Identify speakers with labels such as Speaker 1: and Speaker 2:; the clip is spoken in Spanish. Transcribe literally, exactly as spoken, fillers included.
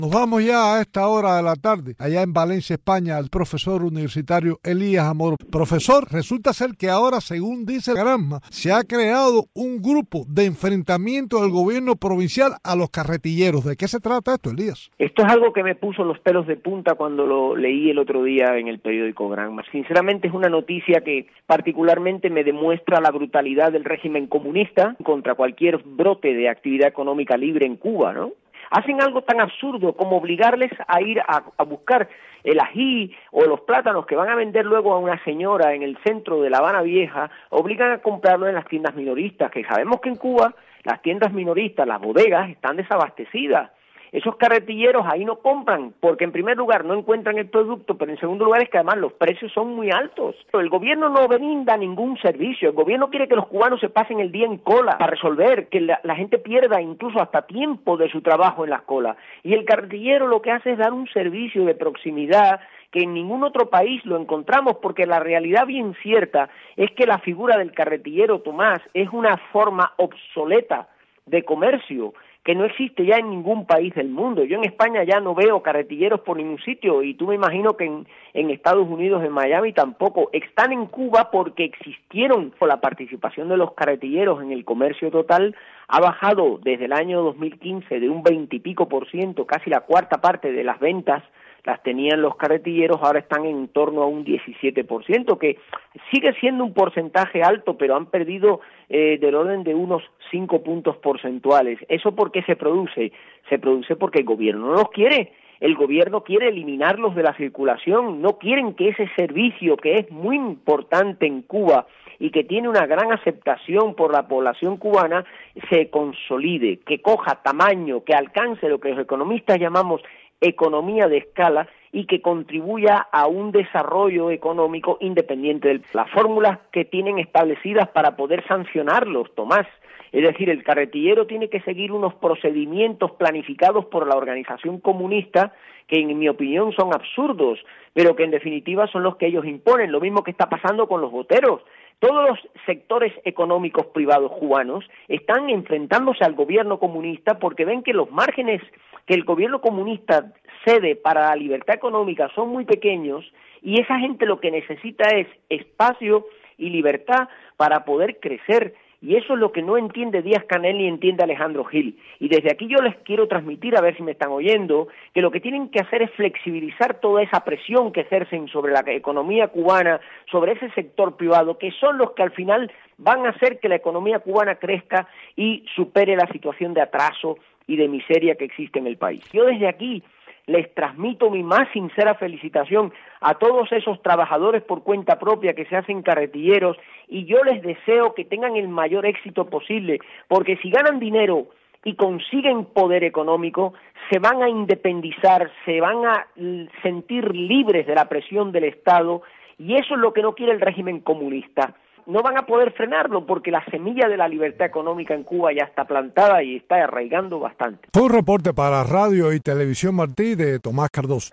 Speaker 1: Nos vamos ya a esta hora de la tarde, allá en Valencia, España, al profesor universitario Elías Amor. Profesor, resulta ser que ahora, según dice Granma, se ha creado un grupo de enfrentamiento del gobierno provincial a los carretilleros. ¿De qué se trata esto, Elías?
Speaker 2: Esto es algo que me puso los pelos de punta cuando lo leí el otro día en el periódico Granma. Sinceramente es una noticia que particularmente me demuestra la brutalidad del régimen comunista contra cualquier brote de actividad económica libre en Cuba, ¿no? Hacen algo tan absurdo como obligarles a ir a, a buscar el ají o los plátanos que van a vender luego a una señora en el centro de La Habana Vieja, obligan a comprarlo en las tiendas minoristas, que sabemos que en Cuba las tiendas minoristas, las bodegas, están desabastecidas. Esos carretilleros ahí no compran, porque en primer lugar no encuentran el producto, pero en segundo lugar es que además los precios son muy altos. El gobierno no brinda ningún servicio, el gobierno quiere que los cubanos se pasen el día en cola para resolver, que la, la gente pierda incluso hasta tiempo de su trabajo en las colas. Y el carretillero lo que hace es dar un servicio de proximidad que en ningún otro país lo encontramos, porque la realidad bien cierta es que la figura del carretillero, Tomás, es una forma obsoleta de comercio que no existe ya en ningún país del mundo. Yo en España ya no veo carretilleros por ningún sitio, y tú me imagino que en, en Estados Unidos, en Miami tampoco. Están en Cuba porque existieron. La participación de los carretilleros en el comercio total ha bajado desde el año dos mil quince de un veinte y pico por ciento, casi la cuarta parte de las ventas las tenían los carretilleros, ahora están en torno a un diecisiete por ciento, que sigue siendo un porcentaje alto, pero han perdido eh, del orden de unos cinco puntos porcentuales. ¿Eso por qué se produce? Se produce porque el gobierno no los quiere. El gobierno quiere eliminarlos de la circulación, no quieren que ese servicio, que es muy importante en Cuba y que tiene una gran aceptación por la población cubana, se consolide, que coja tamaño, que alcance lo que los economistas llamamos economía de escala y que contribuya a un desarrollo económico independiente de las fórmulas que tienen establecidas para poder sancionarlos, Tomás. Es decir, el carretillero tiene que seguir unos procedimientos planificados por la organización comunista que en mi opinión son absurdos, pero que en definitiva son los que ellos imponen. Lo mismo que está pasando con los boteros. Todos los sectores económicos privados cubanos están enfrentándose al gobierno comunista porque ven que los márgenes que el gobierno comunista cede para la libertad económica son muy pequeños, y esa gente lo que necesita es espacio y libertad para poder crecer. Y eso es lo que no entiende Díaz-Canel ni entiende Alejandro Gil. Y desde aquí yo les quiero transmitir, a ver si me están oyendo, que lo que tienen que hacer es flexibilizar toda esa presión que ejercen sobre la economía cubana, sobre ese sector privado, que son los que al final van a hacer que la economía cubana crezca y supere la situación de atraso y de miseria que existe en el país. Yo desde aquí les transmito mi más sincera felicitación a todos esos trabajadores por cuenta propia que se hacen carretilleros, y yo les deseo que tengan el mayor éxito posible, porque si ganan dinero y consiguen poder económico, se van a independizar, se van a sentir libres de la presión del Estado, y eso es lo que no quiere el régimen comunista. No van a poder frenarlo porque la semilla de la libertad económica en Cuba ya está plantada y está arraigando bastante.
Speaker 1: Fue un reporte para Radio y Televisión Martí de Tomás Cardoso.